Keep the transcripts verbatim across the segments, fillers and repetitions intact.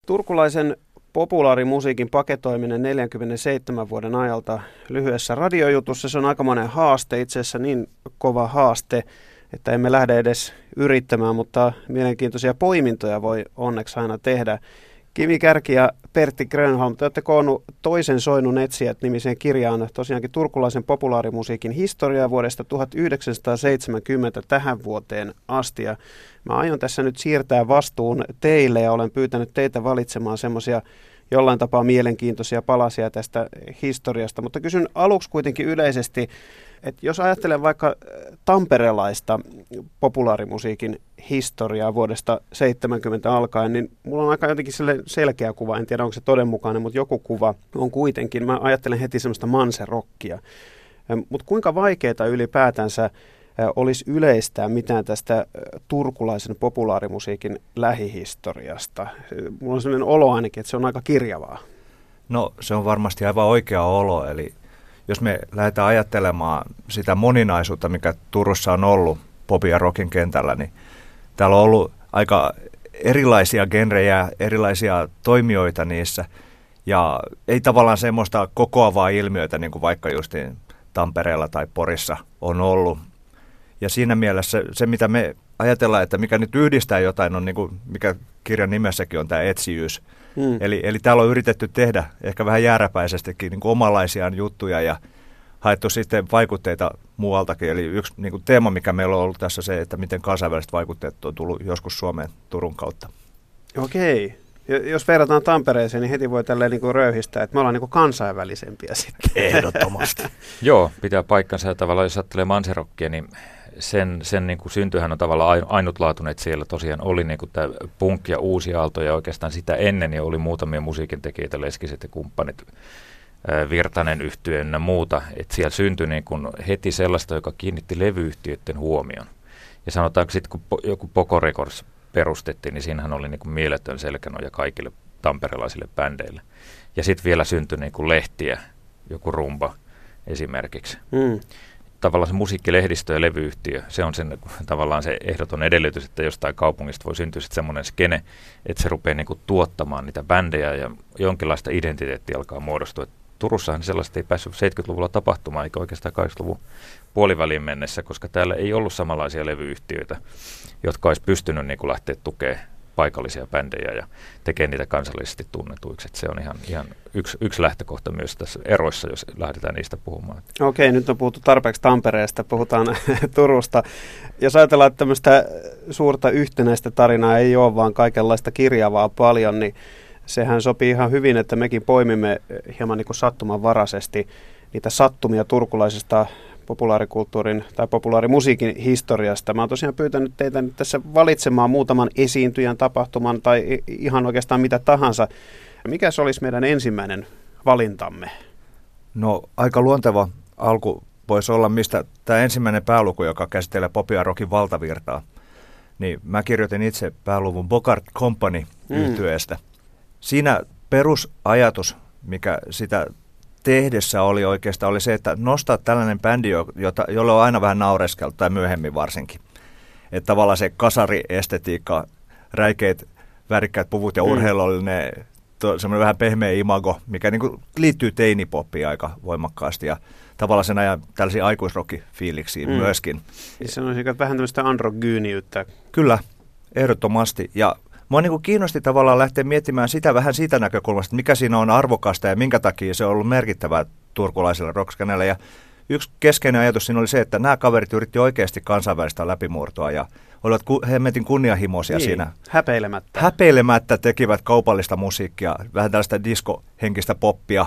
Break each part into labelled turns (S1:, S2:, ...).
S1: Turkulaisen populaarimusiikin paketoiminen neljänkymmenenseitsemän vuoden ajalta lyhyessä radiojutussa, se on aikamoinen haaste, itse asiassa niin kova haaste, että emme lähde edes yrittämään, mutta mielenkiintoisia poimintoja voi onneksi aina tehdä. Kimi Kärki ja Pertti Grönholm, te olette koonnut Toisen soinnun etsijät -nimiseen kirjaan tosiaankin turkulaisen populaarimusiikin historiaa vuodesta tuhatyhdeksänsataaseitsemänkymmentä tähän vuoteen asti. Ja mä aion tässä nyt siirtää vastuun teille ja olen pyytänyt teitä valitsemaan semmoisia jollain tapaa mielenkiintoisia palasia tästä historiasta, mutta kysyn aluksi kuitenkin yleisesti, että jos ajattelen vaikka tamperelaista populaarimusiikin historiaa vuodesta seitsemänkymmentä alkaen, niin mulla on aika jotenkin selkeä kuva, en tiedä onko se todenmukainen, mutta joku kuva on kuitenkin. Mä ajattelen heti semmoista manserokkia, mutta kuinka vaikeaa ylipäätänsä olisi yleistää mitään tästä turkulaisen populaarimusiikin lähihistoriasta? Mulla on sellainen olo ainakin, että se on aika kirjavaa.
S2: No se on varmasti aivan oikea olo, eli jos me lähdetään ajattelemaan sitä moninaisuutta, mikä Turussa on ollut popin ja rockin kentällä, niin täällä on ollut aika erilaisia genrejä, erilaisia toimijoita niissä, ja ei tavallaan semmoista kokoavaa ilmiötä, niin kuin vaikka justiin Tampereella tai Porissa on ollut. Ja siinä mielessä se, mitä me ajatellaan, että mikä nyt yhdistää jotain, on niin kuin, mikä kirjan nimessäkin on tämä etsijyys. Mm. Eli, eli täällä on yritetty tehdä ehkä vähän jääräpäisestikin niin kuin omanlaisiaan juttuja ja haettu sitten vaikutteita muualtakin. Eli yksi niin kuin teema, mikä meillä on ollut tässä se, että miten kansainväliset vaikutteet on tullut joskus Suomeen Turun kautta. Okei.
S1: Jos verrataan Tampereeseen, niin heti voi tälleen niin kuin röyhistää, että me ollaan niin kuin kansainvälisempiä sitten.
S2: Ehdottomasti.
S3: Joo, pitää paikkansa ja tavallaan, jos ajattelee manserokkia, niin sen, sen niin kuin syntyhän on tavallaan ainutlaatuinen, että siellä tosiaan oli niin kuin tämä punk ja uusi aalto, ja oikeastaan sitä ennen niin oli muutamia musiikintekijöitä, Leskiset ja kumppanit, Virtanen yhtye ja muuta, että siellä syntyi niin kuin heti sellaista, joka kiinnitti levyyhtiöiden huomion. Ja sanotaanko sitten, kun po, joku Poco Records perustettiin, niin siinähän oli niin kuin mieletön selkänoja kaikille tamperelaisille bändeille. Ja sitten vielä syntyi niin kuin lehtiä, joku Rumba esimerkiksi. Mm. Tavallaan se musiikkilehdistö ja levyyhtiö, se on sen, tavallaan se ehdoton edellytys, että jostain kaupungista voi syntyä sitten semmoinen skene, että se rupeaa niin kuin tuottamaan niitä bändejä ja jonkinlaista identiteettiä alkaa muodostua. Et Turussahan sellaista ei päässyt seitsemänkymmentäluvulla tapahtumaan, eikä oikeastaan kahdeksankymmentäluvun puoliväliin mennessä, koska täällä ei ollut samanlaisia levyyhtiöitä, jotka olisi pystynyt niin kuin lähteä tukemaan paikallisia bändejä ja tekemään niitä kansallisesti tunnetuiksi. Et se on ihan, ihan yksi, yksi lähtökohta myös tässä eroissa, jos lähdetään niistä puhumaan.
S1: Okei, nyt on puhuttu tarpeeksi Tampereesta, puhutaan Turusta. Jos ajatellaan, että tämmöistä suurta yhtenäistä tarinaa ei ole, vaan kaikenlaista kirjavaa paljon, niin sehän sopii ihan hyvin, että mekin poimimme hieman niin kuin sattumanvaraisesti niitä sattumia turkulaisesta populaarikulttuurin tai populaarimusiikin historiasta. Mä oon tosiaan pyytänyt teitä nyt tässä valitsemaan muutaman esiintyjän, tapahtuman tai ihan oikeastaan mitä tahansa. Mikä se olisi meidän ensimmäinen valintamme?
S2: No aika luonteva alku voisi olla, mistä tämä ensimmäinen pääluku, joka käsittelee popin ja rockin valtavirtaa, niin mä kirjoitin itse pääluvun Bogart Company -yhtyeestä. Mm. Siinä perusajatus, mikä sitä tehdessä oli oikeastaan, oli se, että nostaa tällainen bändi, jota, jolle on aina vähän naureskeltu, tai myöhemmin varsinkin. Että tavallaan se kasariestetiikka, räikeät, värikkäät puvut ja urheilullinen, semmoinen vähän pehmeä imago, mikä niin kuin liittyy teinipoppiin aika voimakkaasti, ja tavallaan sen ajan tällaisiin aikuisrocki-fiiliksiin mm. myöskin.
S1: Sanoisin, että vähän tämmöistä androgyyniyttä.
S2: Kyllä, ehdottomasti, ja mua niin kuin kiinnosti tavallaan lähteä miettimään sitä vähän siitä näkökulmasta, mikä siinä on arvokasta ja minkä takia se on ollut merkittävää turkulaiselle rockskenelle. Ja yksi keskeinen ajatus siinä oli se, että nämä kaverit yritti oikeasti kansainvälistä läpimurtoa ja olivat ku, hemmetin kunnianhimoisia niin, siinä.
S1: Häpeilemättä.
S2: Häpeilemättä tekivät kaupallista musiikkia, vähän tällaista diskohenkistä poppia.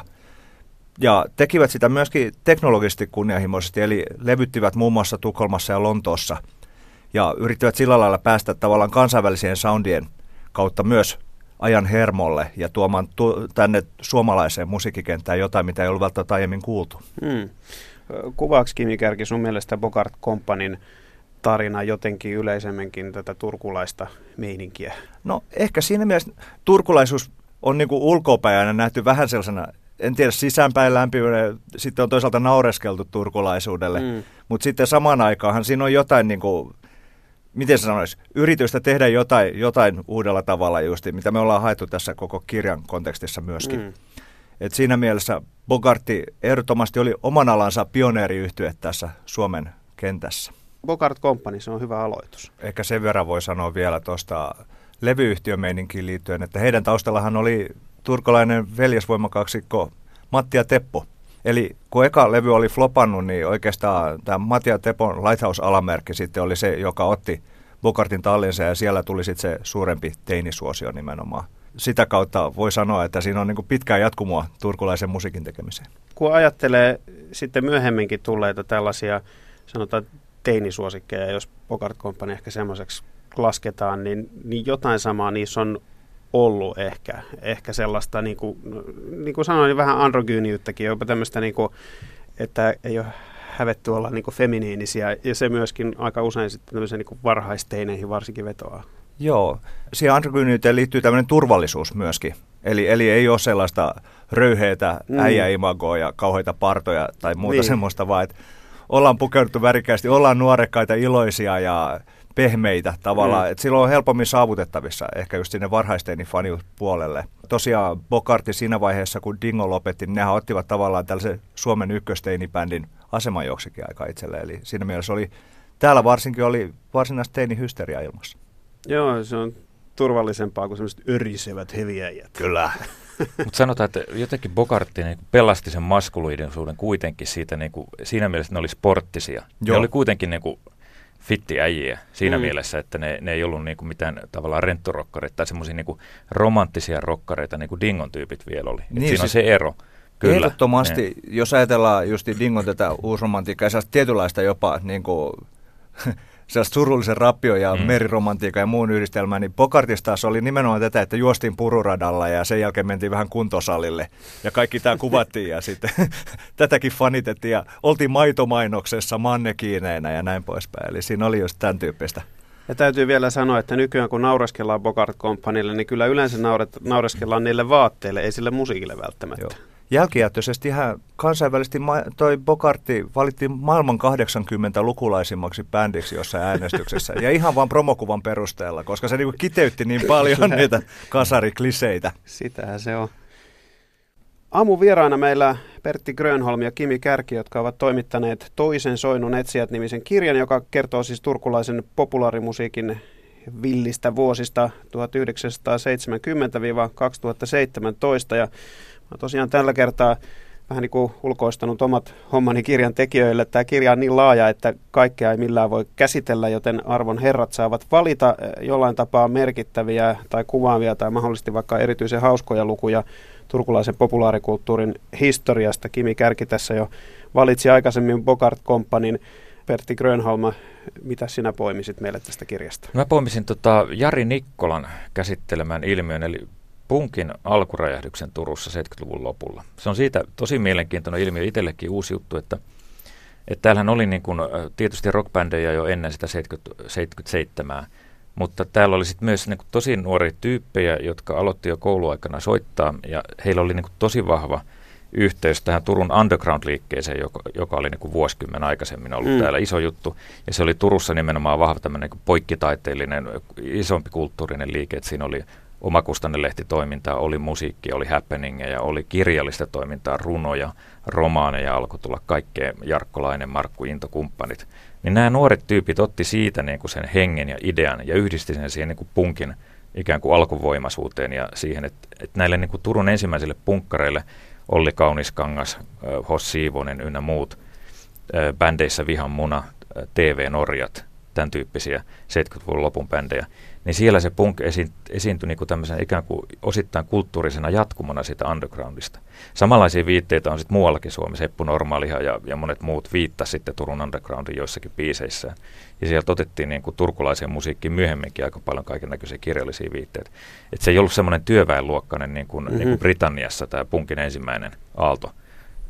S2: Ja tekivät sitä myöskin teknologisesti kunnianhimoisesti, eli levyttivät muun muassa Tukholmassa ja Lontoossa. Ja yrittivät sillä lailla päästä tavallaan kansainväliseen soundien kautta myös ajan hermolle ja tuomaan tu- tänne suomalaiseen musiikkikenttään jotain, mitä ei ollut välttämättä aiemmin kuultu. Hmm.
S1: Kuvaako Kimi Kärki sun mielestä Bogart Companyn tarina jotenkin yleisemminkin tätä turkulaista meininkiä?
S2: No ehkä siinä mielessä turkulaisuus on niin kuin ulkopäin aina nähty vähän sellaisena, en tiedä, sisäänpäin lämpiminen, sitten on toisaalta naureskeltu turkulaisuudelle, hmm. mutta sitten samaan aikaanhan siinä on jotain niin kuin miten se sanoisi, yritystä tehdä jotain, jotain uudella tavalla justi, mitä me ollaan haettu tässä koko kirjan kontekstissa myöskin. Mm. Et siinä mielessä Bogartti ehdottomasti oli oman alansa pioneeriyhtye tässä Suomen kentässä.
S1: Bogart Company, se on hyvä aloitus.
S2: Ehkä sen verran voi sanoa vielä tuosta levyyhtiömeininkiin liittyen, että heidän taustallahan oli turkulainen veljesvoimakaksikko Matti ja Teppo. Eli kun eka levy oli flopannut, niin oikeastaan tämä Matti ja Tepon Lighthouse-alamerkki sitten oli se, joka otti Bogartin tallinsa ja siellä tuli sitten se suurempi teinisuosio nimenomaan. Sitä kautta voi sanoa, että siinä on niin kuin pitkää jatkumoa turkulaisen musiikin tekemiseen.
S1: Kun ajattelee sitten myöhemminkin tulleita tällaisia, sanotaan teinisuosikkeja, jos Bogart Company ehkä semmoiseksi lasketaan, niin, niin jotain samaa niissä on ollut ehkä. Ehkä sellaista, niin kuin, niin kuin sanoin, niin vähän androgyyniyttäkin, jopa tämmöistä, niin kuin, että ei ole hävetty olla niin kuin feminiinisiä, ja se myöskin aika usein sitten tämmöisen niin kuin varhaisteineihin varsinkin vetoaa.
S2: Joo, siihen androgyyniyteen liittyy tämmöinen turvallisuus myöskin. Eli, eli ei ole sellaista röyheitä mm. äijäimagoa ja kauheita partoja tai muuta niin. semmoista, vaan että ollaan pukeuduttu värikkäästi, ollaan nuorekkaita, iloisia ja pehmeitä tavallaan, mm. että silloin on helpommin saavutettavissa ehkä just sinne varhaisteinin faniuspuolelle. Tosiaan Bogartti siinä vaiheessa, kun Dingo lopetti, niin nehän ottivat tavallaan tällaisen Suomen ykkösteinibändin aseman joksikin aika itselleen. Eli siinä mielessä oli, täällä varsinkin oli varsinaista teinihysteria ilmassa.
S1: Joo, se on turvallisempaa kuin semmoiset örisevät heviäjät.
S2: Kyllä.
S3: Mutta sanotaan, että jotenkin Bogartti niin pelasti sen maskuliidisuuden kuitenkin siitä, niin kuin, siinä mielessä, että ne oli sporttisia. Joo. Ne oli kuitenkin niin kuin fittiäjiä siinä mm. mielessä, että ne, ne ei ollut niin kuin mitään tavallaan renttorokkareita tai semmoisia niin kuin romanttisia rokkareita, niin kuin Dingon tyypit vielä oli. Niin, siinä siis on se ero. Kyllä.
S2: Ehdottomasti, ne. Jos ajatellaan just Dingon tätä uusromantiikkaa, ja tietynlaista jopa niin kuin sellaista surullisen rappio ja mm. meriromantiikan ja muun yhdistelmää, niin Bogartista taas oli nimenomaan tätä, että juostiin pururadalla ja sen jälkeen mentiin vähän kuntosalille ja kaikki tämä kuvattiin ja sitten tätäkin fanitettiin ja oltiin maitomainoksessa mannekiineinä ja näin poispäin. Eli siinä oli just tämän tyyppistä.
S1: Ja täytyy vielä sanoa, että nykyään kun naureskellaan Bogart Companylle, niin kyllä yleensä nauret, naureskellaan niille vaatteille, ei sille musiikille välttämättä.
S2: Joo. Jälkijättöisesti ihan kansainvälisesti toi Bogartti valittiin maailman kahdeksankymmentä lukulaisimmaksi bändiksi jossain äänestyksessä. Ja ihan vaan promokuvan perusteella, koska se niinku kiteytti niin paljon niitä kasarikliseitä.
S1: Sitähän se on. Aamun vieraana meillä Pertti Grönholm ja Kimi Kärki, jotka ovat toimittaneet Toisen soinnun etsijät-nimisen kirjan, joka kertoo siis turkulaisen populaarimusiikin villistä vuosista tuhatyhdeksänsataaseitsemänkymmentä kaksituhattaseitsemäntoista. Ja mä tosiaan tällä kertaa vähän niin kuin ulkoistanut omat hommani kirjan tekijöille. Tämä kirja on niin laaja, että kaikkea ei millään voi käsitellä, joten arvon herrat saavat valita jollain tapaa merkittäviä tai kuvaavia tai mahdollisesti vaikka erityisen hauskoja lukuja turkulaisen populaarikulttuurin historiasta. Kimi Kärki tässä jo valitsi aikaisemmin Bogart Companyn. Pertti Grönholm, mitä sinä poimisit meille tästä kirjasta?
S3: Mä poimisin tota Jari Nikkolan käsittelemään ilmiön, eli punkin alkuräjähdyksen Turussa seitsemänkymmentäluvun lopulla. Se on siitä tosi mielenkiintoinen ilmiö, itsellekin uusi juttu, että, että täällähän oli niin kuin, tietysti rockbändejä jo ennen sitä seitsemänkymmentäseitsemän, mutta täällä oli sitten myös niin kuin tosi nuoria tyyppejä, jotka aloitti jo kouluaikana soittaa, ja heillä oli niin kuin tosi vahva yhteys tähän Turun underground-liikkeeseen, joka, joka oli niin kuin vuosikymmen aikaisemmin ollut mm. täällä iso juttu. Ja se oli Turussa nimenomaan vahva tämmöinen niin poikkitaiteellinen, isompi kulttuurinen liike, että siinä oli omakustannelehtitoimintaa, oli musiikkia, oli happeningeja, oli kirjallista toimintaa, runoja, romaaneja, alkoi tulla kaikkea, Jarkkolainen, Markku Into, kumppanit. Niin nämä nuoret tyypit otti siitä niin kuin sen hengen ja idean ja yhdisti sen siihen niin kuin punkin ikään kuin alkuvoimaisuuteen ja siihen, että, että näille niin kuin Turun ensimmäisille punkkareille Olli Kauniskangas, Hos Siivonen ynnä muut, bändeissä Vihan muna, T V Norjat, tämän tyyppisiä seitsemänkymmentäluvun lopun bändejä, niin siellä se punk esi- esiintyi niin kuin tämmöisen ikään kuin osittain kulttuurisena jatkumona siitä undergroundista. Samanlaisia viitteitä on sitten muuallakin Suomessa, Heppu Normaaliha ja, ja monet muut viittasi sitten Turun undergroundin joissakin biiseissään. Ja sieltä otettiin niin kuin turkulaiseen musiikkiin myöhemminkin aika paljon kaikennäköisiä kirjallisia viitteitä. Että se ei ollut semmoinen työväenluokkainen niin kuin, mm-hmm. niin kuin Britanniassa tämä punkin ensimmäinen aalto,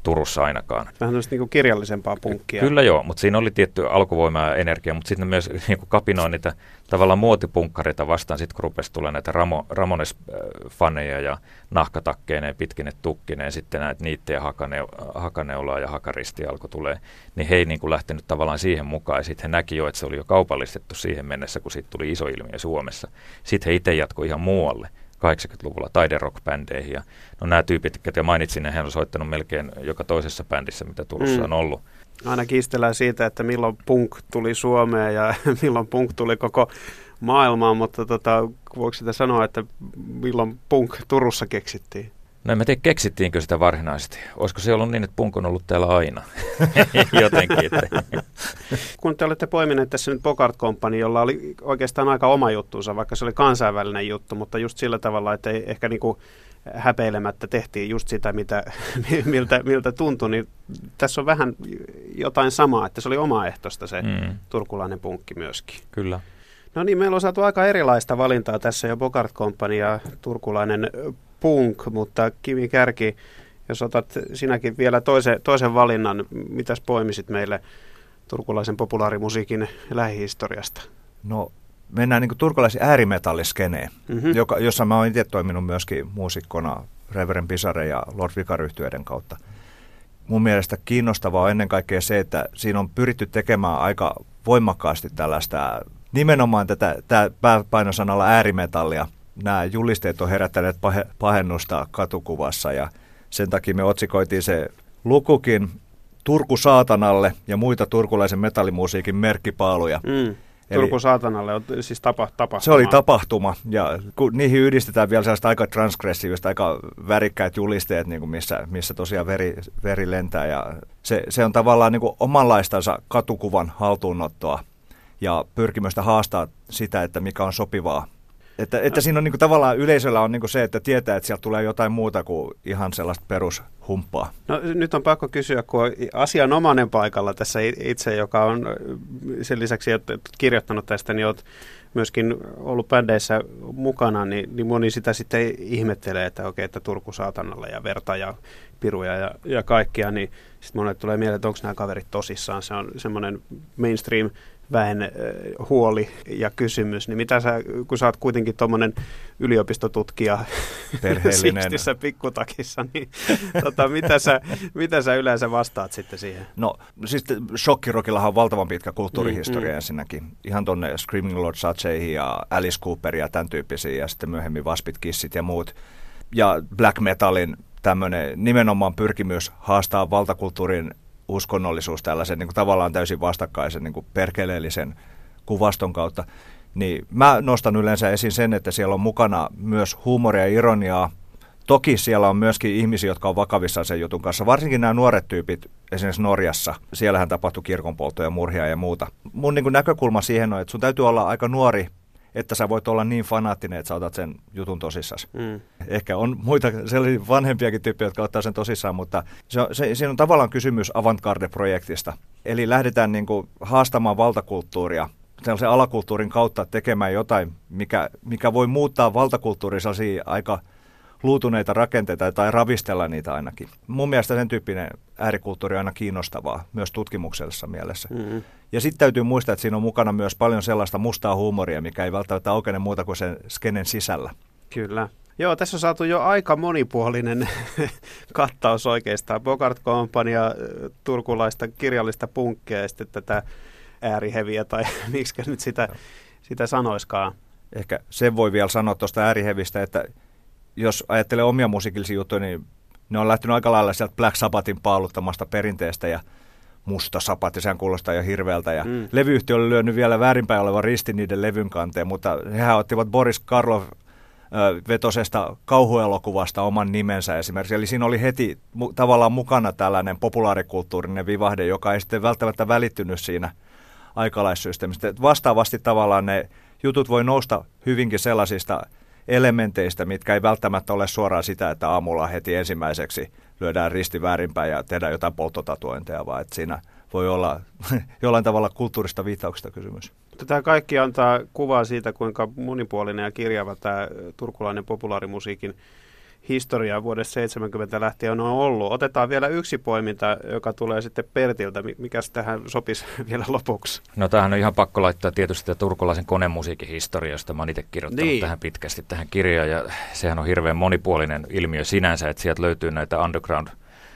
S3: Turussa ainakaan.
S1: Vähän tämmöistä niin kirjallisempaa punkkia.
S3: Kyllä joo, mutta siinä oli tietty alkuvoima ja energia, mutta sitten myös niin kapinoi niitä tavallaan muotipunkkareita vastaan, sitten kun rupesi tulee näitä Ramo, Ramones-faneja ja nahkatakkeineen, pitkine tukkineen, sitten näitä niittejä hakane, hakaneulaa ja hakaristi alkoi tulee, niin he ei niin kuin lähtenyt tavallaan siihen mukaan, ja sitten he näki jo, että se oli jo kaupallistettu siihen mennessä, kun siitä tuli iso ilmiö Suomessa. Sitten he itse jatkoi ihan muualle. kahdeksankymmentäluvulla taiderock-bändeihin. Ja, no nämä tyypit, jotka mainitsin, hän on soittanut melkein joka toisessa bändissä, mitä Turussa mm. on ollut.
S1: Aina kiistellään siitä, että milloin punk tuli Suomeen ja milloin punk tuli koko maailmaan, mutta tota, voiko sitä sanoa, että milloin punk Turussa keksittiin?
S3: No en mä tiedä, keksittiinkö sitä varsinaisesti. Olisiko se ollut niin, että punk on ollut täällä aina? Jotenkin.
S1: Kun te olette poimineet tässä nyt Bogart Company, jolla oli oikeastaan aika oma juttuunsa, vaikka se oli kansainvälinen juttu, mutta just sillä tavalla, että ei ehkä niinku häpeilemättä tehtiin just sitä, mitä, miltä, miltä tuntui, niin tässä on vähän jotain samaa, että se oli omaehtoista se mm. turkulainen punkki myöskin.
S3: Kyllä.
S1: No niin, meillä on saatu aika erilaista valintaa tässä jo Bogart Company ja turkulainen punk, mutta Kimi Kärki, jos otat sinäkin vielä toisen, toisen valinnan, mitäs poimisit meille turkulaisen populaarimusiikin lähihistoriasta?
S2: No mennään niin kuin turkulaisen äärimetalliskeneen, mm-hmm. joka, jossa mä oon itse toiminut myöskin muusikkona Reverend Pisare ja Lord Vicar-yhtyeiden kautta. Mun mielestä kiinnostavaa on ennen kaikkea se, että siinä on pyritty tekemään aika voimakkaasti tällaista, nimenomaan tätä tämä pääpainosanalla äärimetallia. Nämä julisteet on herättäneet pahe, pahennusta katukuvassa ja sen takia me otsikoitiin se lukukin Turku saatanalle ja muita turkulaisen metallimusiikin merkkipaaluja.
S1: Mm. Turku saatanalle on siis tapa, tapahtuma.
S2: Se oli tapahtuma ja kun niihin yhdistetään vielä sellaista aika transgressiivista, aika värikkäät julisteet, niin kuin missä, missä tosiaan veri, veri lentää ja se, se on tavallaan niin kuin omanlaistansa katukuvan haltuunottoa ja pyrkimystä haastaa sitä, että mikä on sopivaa. Että, että siinä on niin kuin, tavallaan yleisöllä on niin kuin se, että tietää, että sieltä tulee jotain muuta kuin ihan sellaista perushumppaa.
S1: No nyt on pakko kysyä, kun on asianomainen paikalla tässä itse, joka on sen lisäksi, että olet kirjoittanut tästä, niin olet myöskin ollut bändeissä mukana, niin, niin moni sitä sitten ihmettelee, että okei, että Turku saatanalla ja verta ja piruja ja, ja kaikkia, niin sitten monet tulee mieleen, että onko nämä kaverit tosissaan. Se on semmoinen mainstream väen huoli ja kysymys, niin mitä sä, kun sä oot kuitenkin tuommoinen yliopistotutkija sistissä pikkutakissa, niin tota, mitä, sä, mitä sä yleensä vastaat sitten siihen?
S2: No siis shokkirokillahan on valtavan pitkä kulttuurihistoria mm, ensinnäkin. Ihan tuonne Screaming Lord Satseihin ja Alice Cooperin ja tämän tyyppisiä ja sitten myöhemmin Waspit, Kissit ja muut. Ja black metalin tämmöinen nimenomaan pyrkimys haastaa valtakulttuurin uskonnollisuus tällaisen niin kuin tavallaan täysin vastakkaisen niin kuin perkeleellisen kuvaston kautta, niin mä nostan yleensä esiin sen, että siellä on mukana myös huumoria ja ironiaa. Toki siellä on myöskin ihmisiä, jotka on vakavissaan sen jutun kanssa, varsinkin nämä nuoret tyypit esimerkiksi Norjassa. Siellähän tapahtui kirkonpoltoja, murhia ja muuta. Mun niin kuin näkökulma siihen on, että sun täytyy olla aika nuori, että sä voit olla niin fanaattinen, että sä otat sen jutun tosissaan. Mm. Ehkä on muita sellaisia vanhempiakin tyyppejä, jotka ottaa sen tosissaan, mutta se on, se, siinä on tavallaan kysymys avantgarde-projektista. Eli lähdetään niin kuin haastamaan valtakulttuuria sellaisen alakulttuurin kautta tekemään jotain, mikä, mikä voi muuttaa valtakulttuurin sellaisia aika luutuneita rakenteita tai ravistella niitä ainakin. Mun mielestä sen tyyppinen äärikulttuuri on aina kiinnostavaa, myös tutkimuksellisessa mielessä. Mm-hmm. Ja sitten täytyy muistaa, että siinä on mukana myös paljon sellaista mustaa huumoria, mikä ei välttämättä aukene muuta kuin sen skenen sisällä.
S1: Kyllä. Joo, tässä on saatu jo aika monipuolinen kattaus oikeastaan. Bogart Company, turkulaista kirjallista punkkia ja sitten tätä ääriheviä tai miksi nyt sitä, sitä sanoiskaan.
S2: Ehkä sen voi vielä sanoa tuosta äärihevistä, että jos ajattelee omia musiikillisia juttuja, niin ne on lähtenyt aika lailla sieltä Black Sabbathin paaluttamasta perinteestä ja Musta Sabbath, sehän kuulostaa jo hirveältä. Ja mm. levyyhtiö oli lyönyt vielä väärinpäin olevan ristin niiden levyn kanteen, mutta hehän ottivat Boris Karloff vetosesta kauhuelokuvasta oman nimensä esimerkiksi. Eli siinä oli heti mu- tavallaan mukana tällainen populaarikulttuurinen vivahde, joka ei sitten välttämättä välittynyt siinä aikalaissysteemistä. Vastaavasti tavallaan ne jutut voi nousta hyvinkin sellaisista elementeistä, mitkä ei välttämättä ole suoraan sitä, että aamulla heti ensimmäiseksi lyödään risti väärinpäin ja tehdään jotain polttotatuointeja, vaan että siinä voi olla jollain tavalla kulttuurista viittauksesta kysymys.
S1: Tämä kaikki antaa kuvaa siitä, kuinka monipuolinen ja kirjava tämä turkulainen populaarimusiikin historiaa vuodesta seitsemänkymmentä lähtien on ollut. Otetaan vielä yksi poiminta, joka tulee sitten Pertiltä. Mikäs tähän sopisi vielä lopuksi?
S3: No tämähän on ihan pakko laittaa tietysti turkulaisen konemusiikin historia, josta mä oon itse kirjoittanut
S1: niin.
S3: tähän pitkästi tähän kirjaan. Ja sehän on hirveän monipuolinen ilmiö sinänsä, että sieltä löytyy näitä underground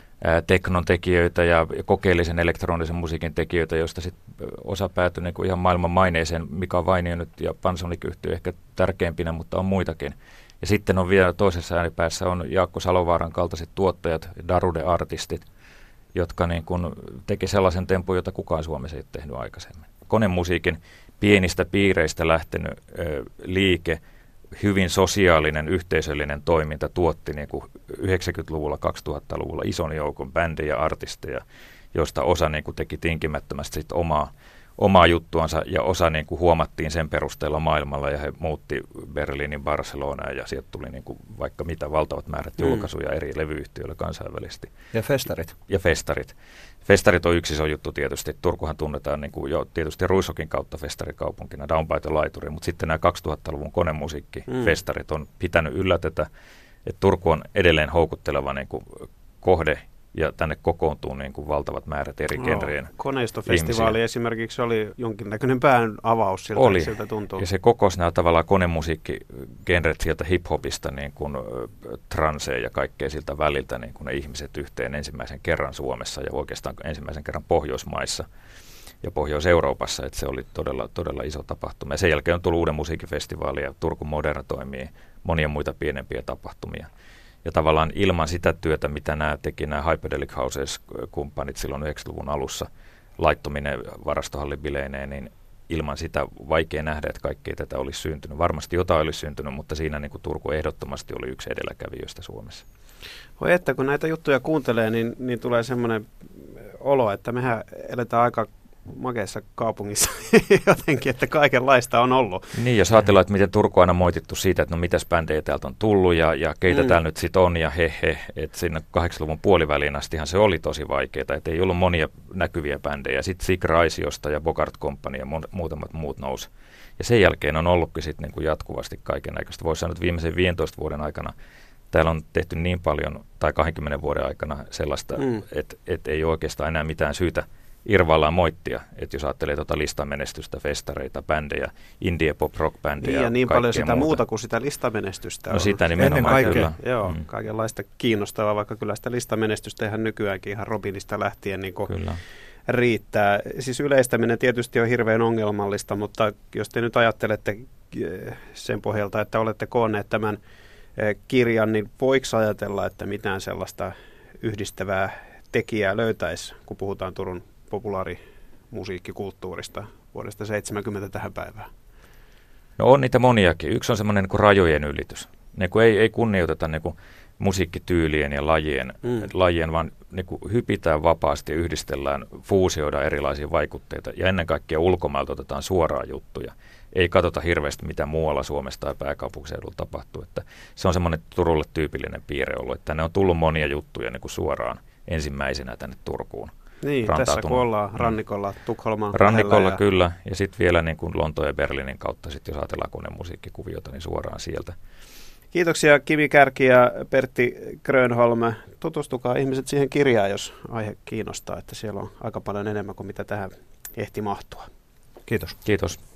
S3: teknon tekijöitä ja kokeellisen elektronisen musiikin tekijöitä, joista sitten osa päätyi niin kuin ihan maailman maineeseen. Mika Vainio nyt ja Panasonic-yhtiö ehkä tärkeimpinä, mutta on muitakin. Ja sitten on vielä toisessa äänipäässä on Jaakko Salovaaran kaltaiset tuottajat, Darude-artistit, jotka niin kuin teki sellaisen tempun, jota kukaan Suomessa ei ole tehnyt aikaisemmin. Konemusiikin pienistä piireistä lähtenyt ö, liike, hyvin sosiaalinen, yhteisöllinen toiminta tuotti niin kuin yhdeksänkymmentäluvulla, kaksituhattaluvulla ison joukon bändejä, artisteja, joista osa niin kuin teki tinkimättömästi sit omaa, omaa juttuansa ja osa niin kuin huomattiin sen perusteella maailmalla ja he muutti Berliinin Barcelonaan ja sieltä tuli niin kuin vaikka mitä valtavat määrät julkaisuja mm. eri levyyhtiöillä kansainvälisesti.
S2: Ja festarit.
S3: Ja festarit. Festarit on yksi iso juttu tietysti. Turkuhan tunnetaan niin kuin jo tietysti Ruissokin kautta festarikaupunkina, Down by the Laituri, mutta sitten nämä kaksituhattaluvun konemusiikkifestarit on pitänyt yllätetä, että Turku on edelleen houkutteleva niin kuin kohde ja tänne kokoontuu niin kuin valtavat määrät eri no, genreen
S1: koneistofestivaali ihmisiä. Esimerkiksi oli jonkinnäköinen pään avaus, siltä,
S3: oli.
S1: siltä tuntuu.
S3: Ja se kokosi nämä tavallaan konemusiikkigenret sieltä hip-hopista niin kuin transeen ja kaikkea siltä väliltä niin kuin ne ihmiset yhteen ensimmäisen kerran Suomessa ja oikeastaan ensimmäisen kerran Pohjoismaissa ja Pohjois-Euroopassa, että se oli todella, todella iso tapahtuma. Ja sen jälkeen on tullut Uuden musiikkifestivaali ja Turku Modern toimii, monia muita pienempiä tapahtumia. Ja tavallaan ilman sitä työtä, mitä nämä teki nämä Hyperdelic Houses-kumppanit silloin yhdeksänkymmentäluvun alussa, laittominen varastohallibileineen, niin ilman sitä vaikea nähdä, että kaikkea tätä olisi syntynyt. Varmasti jotain olisi syntynyt, mutta siinä niin kuin Turku ehdottomasti oli yksi edelläkävijöistä Suomessa.
S1: Voi että, kun näitä juttuja kuuntelee, niin, niin tulee semmoinen olo, että mehän eletään aika makeassa kaupungissa jotenkin, että kaikenlaista on ollut.
S3: Niin, jos ajatellaan, että miten Turku on aina moitittu siitä, että no mitäs bändejä täältä on tullut ja, ja keitä mm. täällä nyt sitten on ja he he, että sinne kahdeksankymmentäluvun puoliväliin astihan se oli tosi vaikeaa, että ei ollut monia näkyviä bändejä. Sitten Sig Raisiosta ja Bogart Company ja mu- muutamat muut nousi. Ja sen jälkeen on ollutkin sitten niin kuin jatkuvasti kaikennäköistä. Voisi sanoa, että viimeisen viidentoista vuoden aikana täällä on tehty niin paljon, tai kahdenkymmenen vuoden aikana sellaista, mm. että et ei oikeastaan enää mitään syytä irvaillaan moittia, että jos ajattelee tuota listamenestystä, festareita, bändejä, indie pop rock bändejä
S1: niin, ja niin paljon sitä
S3: muuta.
S1: muuta kuin sitä listamenestystä
S3: no
S1: on.
S3: sitä nimenomaan kyllä.
S1: Joo,
S3: mm.
S1: kaikenlaista kiinnostavaa, vaikka kyllä sitä listamenestystä ihan nykyäänkin ihan Robinista lähtien niin kuin riittää. Siis yleistäminen tietysti on hirveän ongelmallista, mutta jos te nyt ajattelette sen pohjalta, että olette koonneet tämän kirjan, niin voiko ajatella, että mitään sellaista yhdistävää tekijää löytäisi, kun puhutaan Turun populaarimusiikkikulttuurista vuodesta seitsemänkymmentä tähän päivään?
S3: No on niitä moniakin. Yksi on semmoinen niin kuin rajojen ylitys. Niin kuin ei, ei kunnioiteta niin kuin musiikkityylien ja lajien, mm. lajien vaan niin kuin hypitään vapaasti ja yhdistellään, fuusioidaan erilaisia vaikutteita ja ennen kaikkea ulkomailta otetaan suoraan juttuja. Ei katsota hirveästi, mitä muualla Suomessa tai pääkaupunkiseudulla tapahtuu. Että se on semmoinen Turulle tyypillinen piirre ollut, että ne on tullut monia juttuja niin kuin suoraan ensimmäisenä tänne Turkuun.
S1: Niin, tässä kun ollaan rannikolla, Tukholman
S3: Rannikolla
S1: ja
S3: kyllä, ja sitten vielä niin kuin Lontoon ja Berliinin kautta, sit jos ajatellaan konemusiikkikuviota, niin suoraan sieltä.
S1: Kiitoksia Kimi Kärki ja Pertti Grönholm. Tutustukaa ihmiset siihen kirjaan, jos aihe kiinnostaa, että siellä on aika paljon enemmän kuin mitä tähän ehti mahtua.
S2: Kiitos.
S3: Kiitos.